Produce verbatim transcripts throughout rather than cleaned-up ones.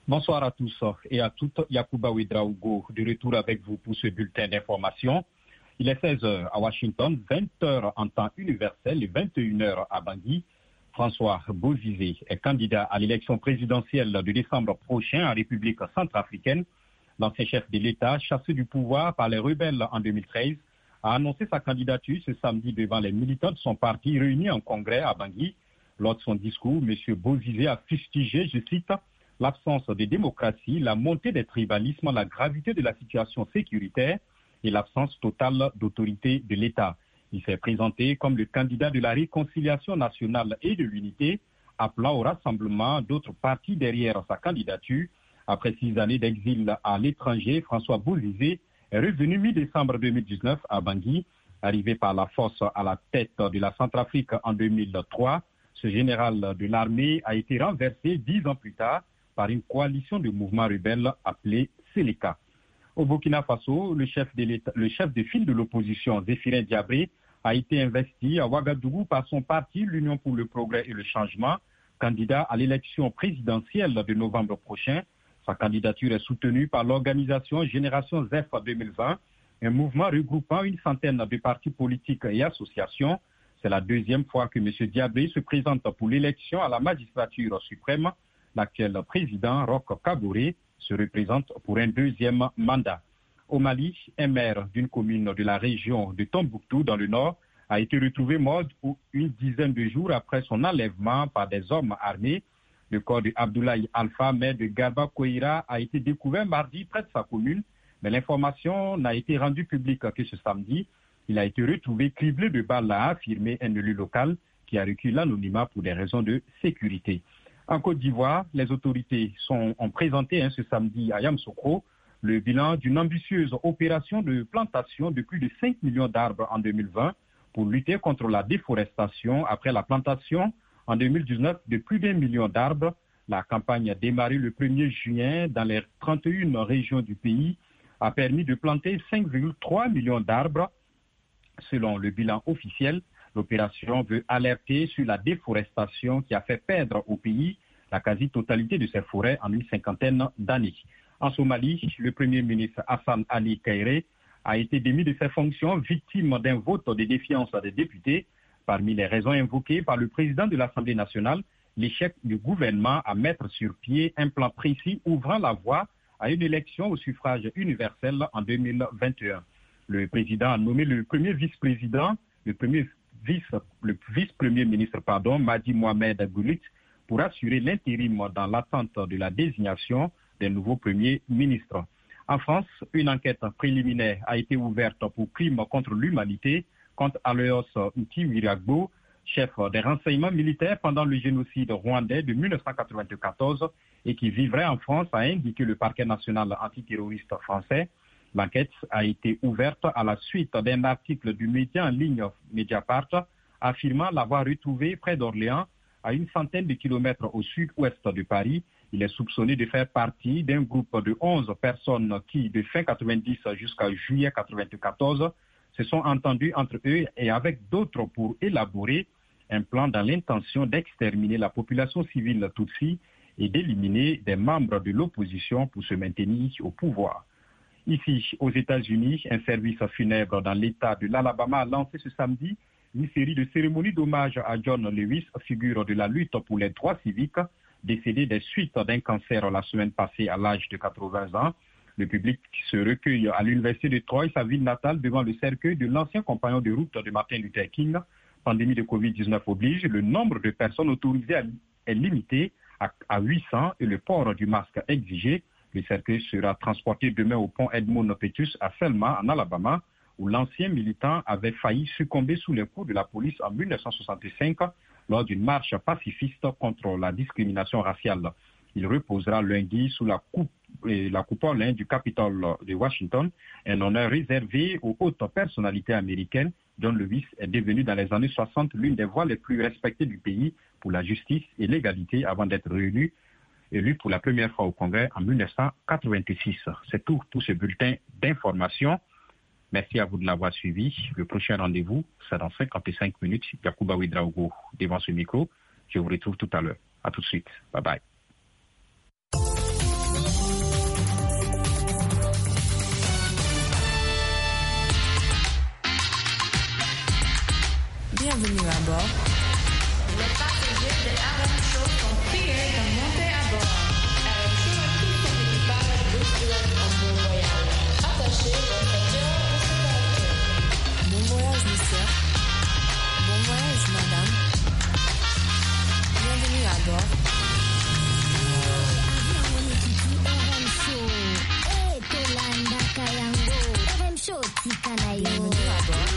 Bonsoir à tous et à toutes. Yacouba Ouedraogo, de retour avec vous pour ce bulletin d'information. Il est seize heures à Washington, vingt heures en temps universel et vingt et une heures à Bangui. François Bozizé est candidat à l'élection présidentielle de décembre prochain en République centrafricaine. L'ancien chef de l'État, chassé du pouvoir par les rebelles en deux mille treize, a annoncé sa candidature ce samedi devant les militants de son parti réunis en congrès à Bangui. Lors de son discours, M. Bozizé a fustigé, je cite, l'absence de démocratie, la montée des tribalismes, la gravité de la situation sécuritaire et l'absence totale d'autorité de l'État. Il s'est présenté comme le candidat de la réconciliation nationale et de l'unité, appelant au rassemblement d'autres partis derrière sa candidature. Après six années d'exil à l'étranger, François Bozizé est revenu mi-décembre deux mille dix-neuf à Bangui. Arrivé par la force à la tête de la Centrafrique en deux mille trois, ce général de l'armée a été renversé dix ans plus tard par une coalition de mouvements rebelles appelée Séléka. Au Burkina Faso, le chef de, le chef de file de l'opposition, Zéphirin Diabré, a été investi à Ouagadougou par son parti, l'Union pour le progrès et le changement, candidat à l'élection présidentielle de novembre prochain. Sa candidature est soutenue par l'organisation Génération Z E F deux mille vingt, un mouvement regroupant une centaine de partis politiques et associations. C'est la deuxième fois que M. Diabré se présente pour l'élection à la magistrature suprême. L'actuel président, Roch Kaboré, se représente pour un deuxième mandat. Au Mali, un maire d'une commune de la région de Tombouctou, dans le nord, a été retrouvé mort une dizaine de jours après son enlèvement par des hommes armés. Le corps de Abdoulaye Alpha, maire de Garba Kouira, a été découvert mardi près de sa commune, mais l'information n'a été rendue publique que ce samedi. Il a été retrouvé criblé de balles, a affirmé un élu local qui a reculé l'anonymat pour des raisons de sécurité. En Côte d'Ivoire, les autorités sont, ont présenté hein, ce samedi à Yamoussoukro le bilan d'une ambitieuse opération de plantation de plus de cinq millions d'arbres en deux mille vingt pour lutter contre la déforestation après la plantation en deux mille dix-neuf de plus d'un million d'arbres. La campagne démarrée le premier juin dans les trente et une régions du pays a permis de planter cinq virgule trois millions d'arbres. Selon le bilan officiel, l'opération veut alerter sur la déforestation qui a fait perdre au pays la quasi-totalité de ses forêts en une cinquantaine d'années. En Somalie, le Premier ministre Hassan Ali Kairé a été démis de ses fonctions, victime d'un vote de défiance des députés. Parmi les raisons invoquées par le président de l'Assemblée nationale, l'échec du gouvernement à mettre sur pied un plan précis ouvrant la voie à une élection au suffrage universel en deux mille vingt et un. Le président a nommé le premier vice-président, le premier vice, le vice-premier ministre, pardon, Madi Mohamed Goulit, pour assurer l'intérim dans l'attente de la désignation des nouveaux premiers ministres. En France, une enquête préliminaire a été ouverte pour crime contre l'humanité contre Aloyos Ntiwiragbo, chef des renseignements militaires pendant le génocide rwandais de mille neuf cent quatre-vingt-quatorze et qui vivrait en France, a indiqué le parquet national antiterroriste français. L'enquête a été ouverte à la suite d'un article du média en ligne Mediapart affirmant l'avoir retrouvé près d'Orléans, à une centaine de kilomètres au sud-ouest de Paris. Il est soupçonné de faire partie d'un groupe de onze personnes qui, de fin quatre-vingt-dix jusqu'à juillet quatre-vingt-quatorze, se sont entendus entre eux et avec d'autres pour élaborer un plan dans l'intention d'exterminer la population civile Tutsi et d'éliminer des membres de l'opposition pour se maintenir au pouvoir. Ici, aux États-Unis, un service funèbre dans l'État de l'Alabama a lancé ce samedi une série de cérémonies d'hommage à John Lewis, figure de la lutte pour les droits civiques, décédé des suites d'un cancer la semaine passée à l'âge de quatre-vingts ans. Le public se recueille à l'université de Troy, sa ville natale, devant le cercueil de l'ancien compagnon de route de Martin Luther King. Pandémie de covid dix-neuf oblige, le nombre de personnes autorisées est limité à, à huit cents et le port du masque exigé. Le cercueil sera transporté demain au pont Edmund Pettus à Selma, en Alabama, où l'ancien militant avait failli succomber sous les coups de la police en mille neuf cent soixante-cinq lors d'une marche pacifiste contre la discrimination raciale. Il reposera lundi sous la, coupe, la coupole du Capitole de Washington, un honneur réservé aux hautes personnalités américaines. John Lewis est devenu dans les années soixante l'une des voix les plus respectées du pays pour la justice et l'égalité avant d'être réélu, élu pour la première fois au Congrès en mille neuf cent quatre-vingt-six. C'est tout pour ce bulletin d'information. Merci à vous de l'avoir suivi. Le prochain rendez-vous, c'est dans cinquante-cinq minutes. Yacouba Ouedraogo devant ce micro. Je vous retrouve tout à l'heure. À tout de suite. Bye bye. Bienvenue à bord. Les passagers de R M Show sont priés de monter à bord. R M Show et tout son équipage vous souhaitent un bon voyage. Attachez vos ceintures de sécurité. Bon voyage, monsieur. Bon voyage, madame. Bienvenue à bord. Bienvenue à bord.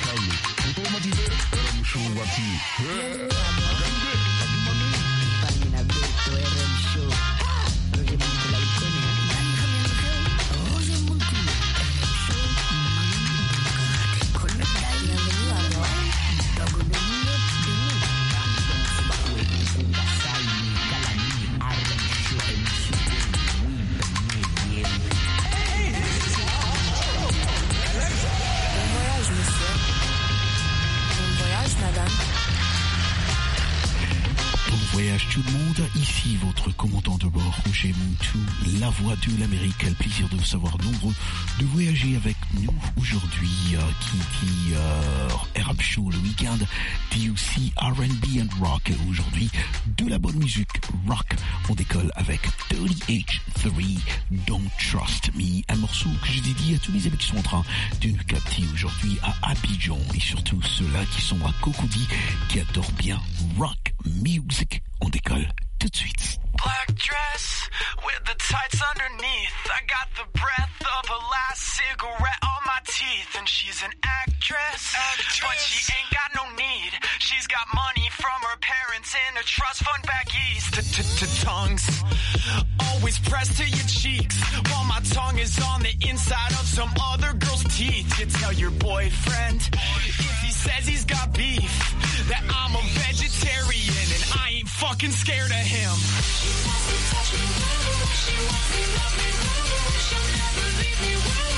Tout le monde, ici votre commandant de bord Roger Moutou, la voix de l'Amérique. Quel plaisir de vous savoir nombreux de voyager avec nous aujourd'hui. Euh, qui dit euh, R M Show le week-end dit aussi R and B and rock. Aujourd'hui de la bonne musique rock. On décolle avec thirty H three Don't Trust Me, un morceau que je dédie à tous mes amis qui sont en train de nous capter aujourd'hui à Abidjan et surtout ceux-là qui sont à Cocody qui adorent bien rock music. On décolle tout de suite. Black dress with the tights underneath. I got the breath of a last cigarette on my teeth. And she's an actress, actress, but she ain't got no need. She's got money from her parents in a trust fund back east. Tongues always pressed to your cheeks, while my tongue is on the inside of some other girl's teeth. You tell your boyfriend if he says he's got beef that I'm a vegetarian and I ain't fucking scared of him. She wants to touch me, she wants to love me, she'll never leave me.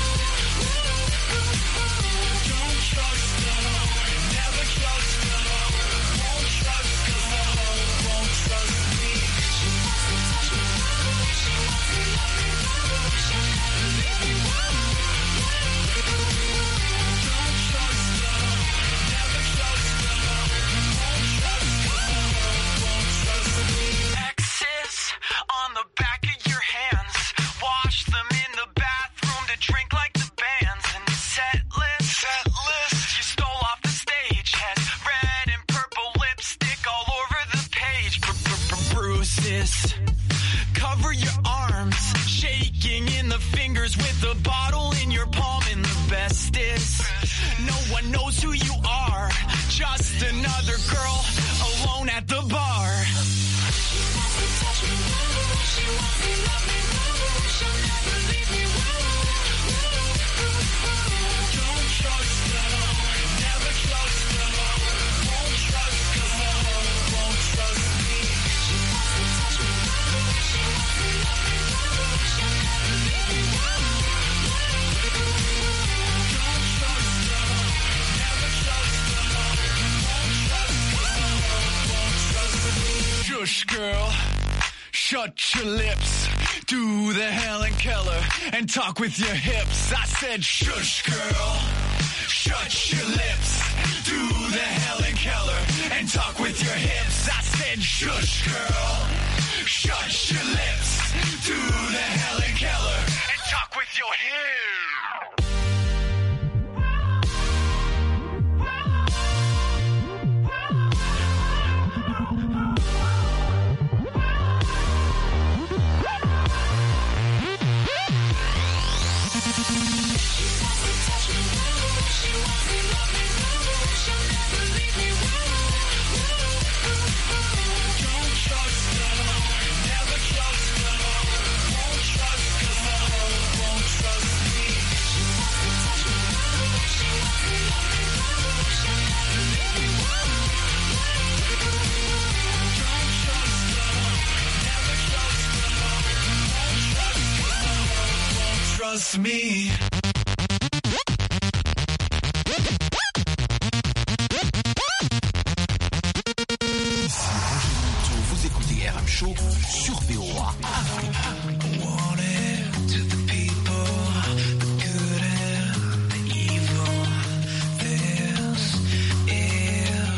Don't trust her, never trust her, won't trust her, won't trust me. She wants to touch me, she wants to love me, she'll never leave me. Don't trust her, never trust her, won't trust her, won't trust me. X's on the back of your hands, wash them in the bathroom to drink like the bands. And the set list, set list you stole off the stage has red and purple lipstick all over the page. Bruises cover your arms, shaking in the fingers with a bottle in your palm. And the best is no one knows who you are, just another girl alone at the bar. She wants to touch me, she wants to love me, she'll never leave me. Don't trust her, never trust her, won't trust her, won't trust me. She wants to touch me, she wants to love me, she'll never leave me. Don't trust her, never trust her, won't trust her, won't trust me. Shush, girl. Shut your lips, do the Helen Keller and talk with your hips. I said shush girl, shut your lips, do the Helen Keller and talk with your hips. I said shush girl, shut your lips, do the Helen Keller and talk with your hips. Trust me. Vous écoutez R M Show sur V O A Afrique. Good and the evil, this is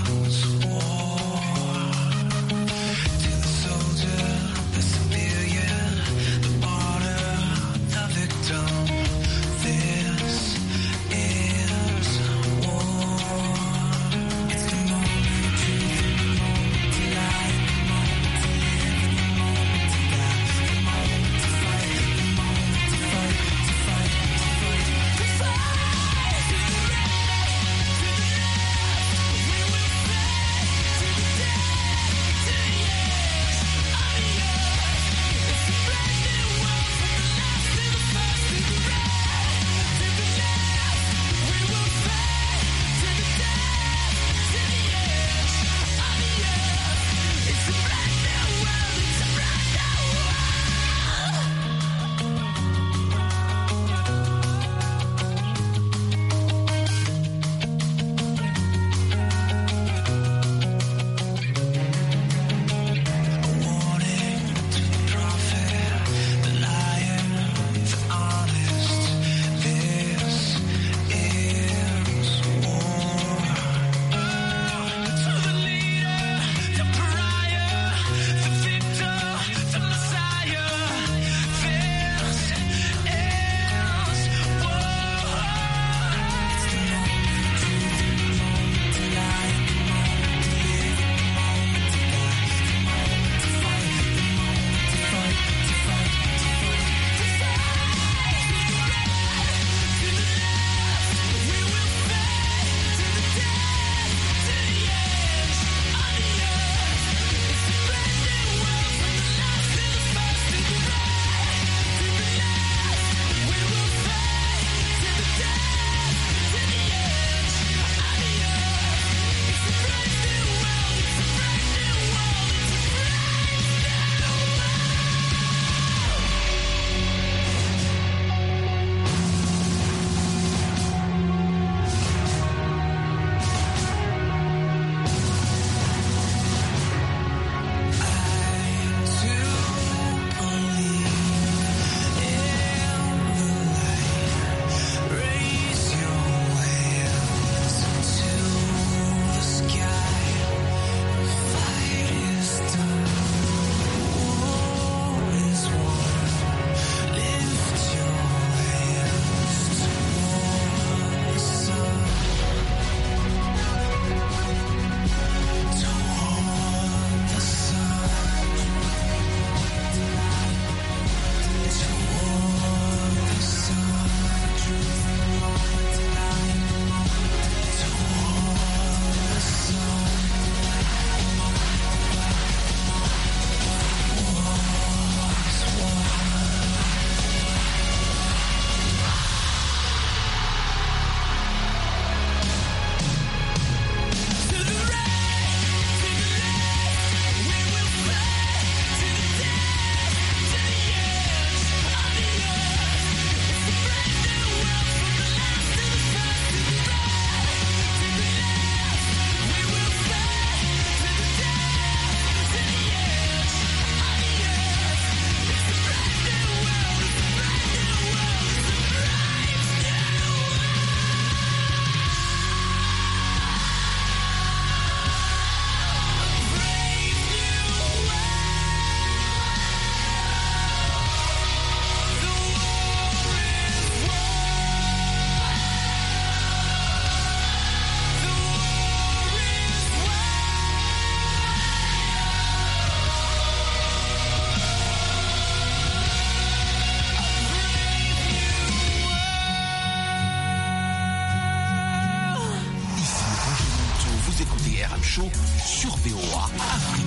V O A.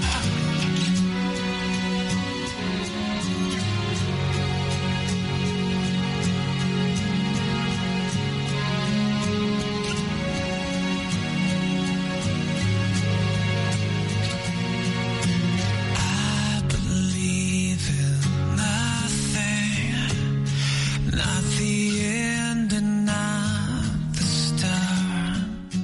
I believe in nothing, not the end and not the start.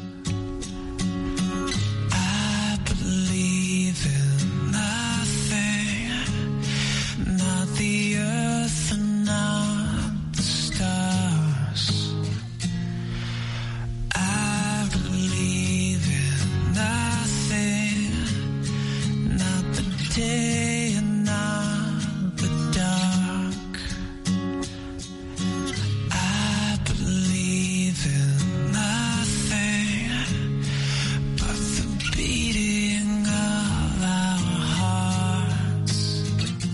I believe in nothing, not the earth and not the stars. I believe in nothing, not the day and not the dark. I believe in nothing but the beating of our hearts.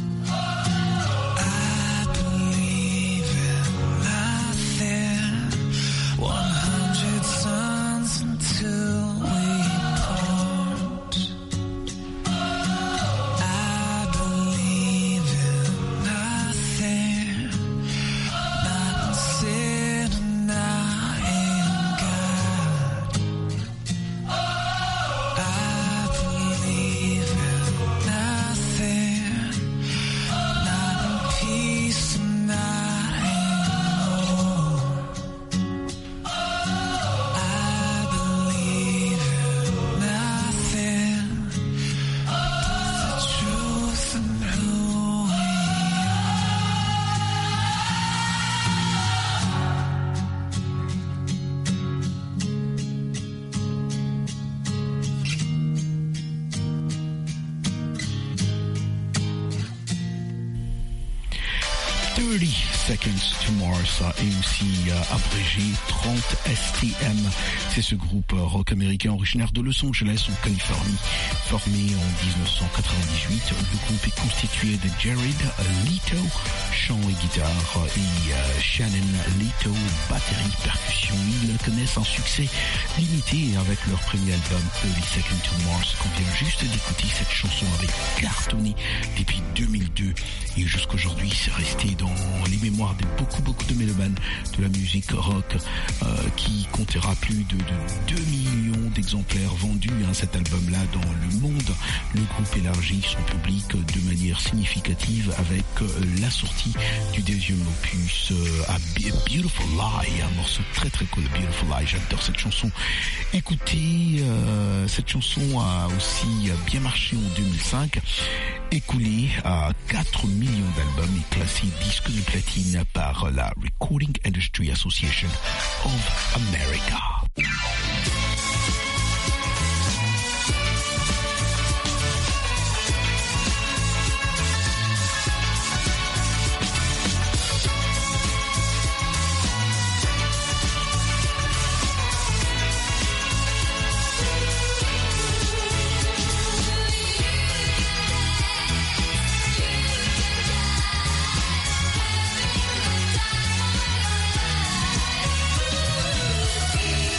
I believe in nothing, one hundred suns until we part. I believe in nothing, not in sin and not in God. I believe in nothing, not in peace and not in war. I believe in nothing but the truth and who we thirty Seconds to Mars et aussi euh, abrégé trente S T M. C'est ce groupe euh, rock américain originaire de Los Angeles en Californie. Formé en dix-neuf cent quatre-vingt-dix-huit, le groupe est constitué de Jared Leto, chant et guitare, et euh, Shannon Leto, batterie, percussion. Ils connaissent un succès limité avec leur premier album thirty Seconds to Mars qu'on vient juste d'écouter. Cette chanson avait cartonné depuis deux mille deux et jusqu'aujourd'hui c'est resté dans les mémoires de beaucoup beaucoup de mélomanes de la musique rock euh, qui comptera plus de, de deux millions d'exemplaires vendus à hein, cet album-là dans le monde. Le groupe élargit son public de manière significative avec euh, la sortie du deuxième opus euh, à Beautiful Lie, un morceau très très cool, Beautiful Lie. J'adore cette chanson. Écoutez, euh, cette chanson a aussi bien marché en deux mille cinq, écoulé à quatre millions d'albums et classé disque de platine par la Recording Industry Association of America. Thank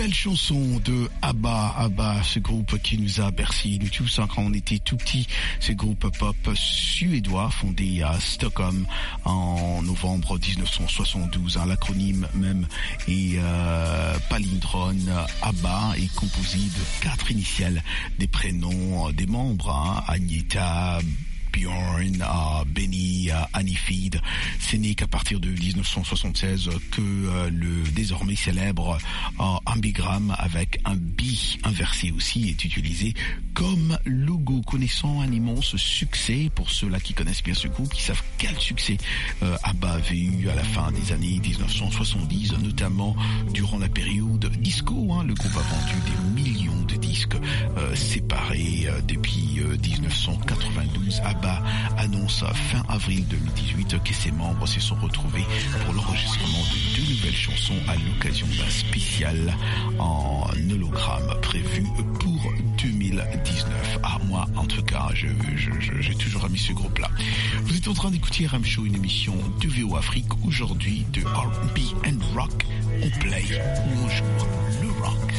belle chanson de ABBA, ABBA, ce groupe qui nous a bercé, nous tous, hein, quand on était tout petits, ce groupe pop suédois fondé à Stockholm en novembre dix-neuf cent soixante-douze. Hein, l'acronyme même est euh, palindrome. ABBA est composé de quatre initiales des prénoms des membres, hein, Agneta, Björn, uh, Benny, uh, Anifid. Ce n'est qu'à partir de dix-neuf cent soixante-seize que uh, le désormais célèbre uh, ambigramme avec un bi inversé aussi est utilisé comme logo. Connaissant un immense succès, pour ceux-là qui connaissent bien ce groupe, qui savent quel succès uh, ABBA avait eu à la fin des années dix-neuf cent soixante-dix, notamment durant la période disco. Hein, le groupe a vendu des millions de disques uh, séparés uh, depuis uh, dix-neuf cent quatre-vingt-douze. ABBA annonce fin avril deux mille dix-huit que ses membres se sont retrouvés pour l'enregistrement de deux nouvelles chansons à l'occasion d'un spécial en hologramme prévu pour deux mille dix-neuf. Ah, moi, en tout cas, je, je, je, j'ai toujours aimé ce groupe-là. Vous êtes en train d'écouter R M Show, une émission de V O Afrique, aujourd'hui de R and B and Rock. On play ou on joue le rock.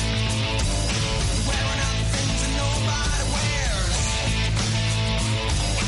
Wearing out things that nobody wears.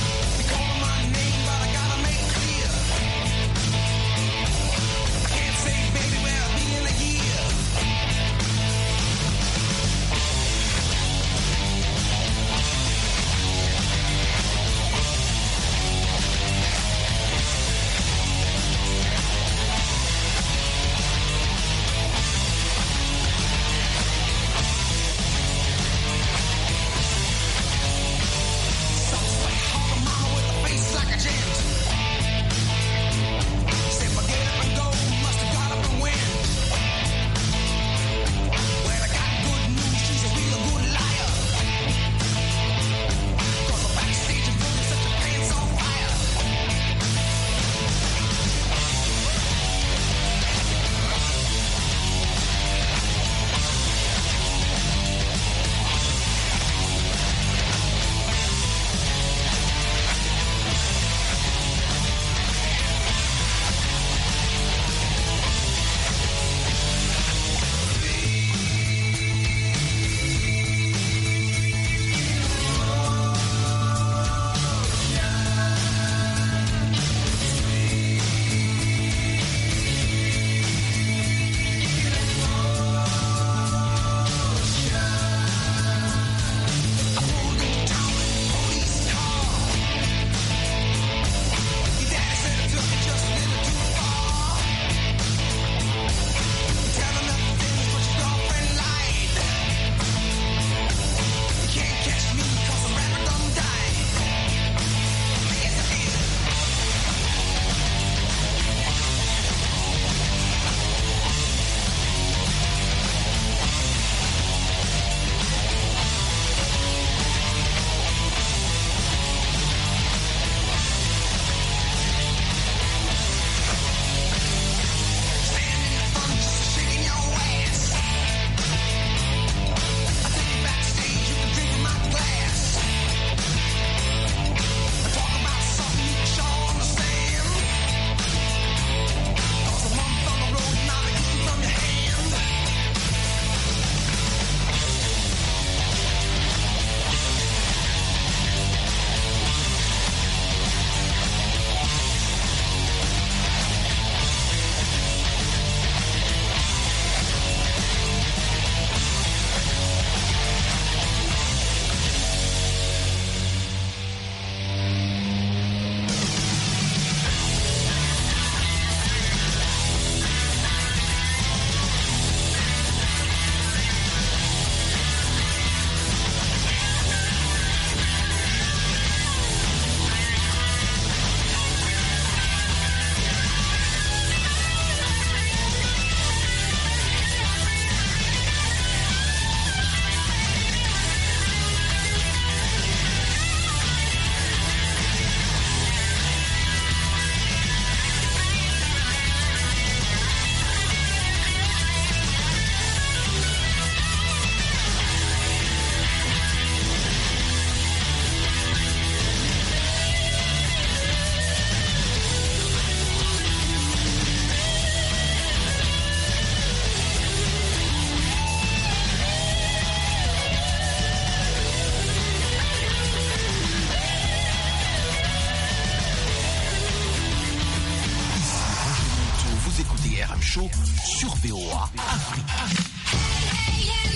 sur V O A Afrique.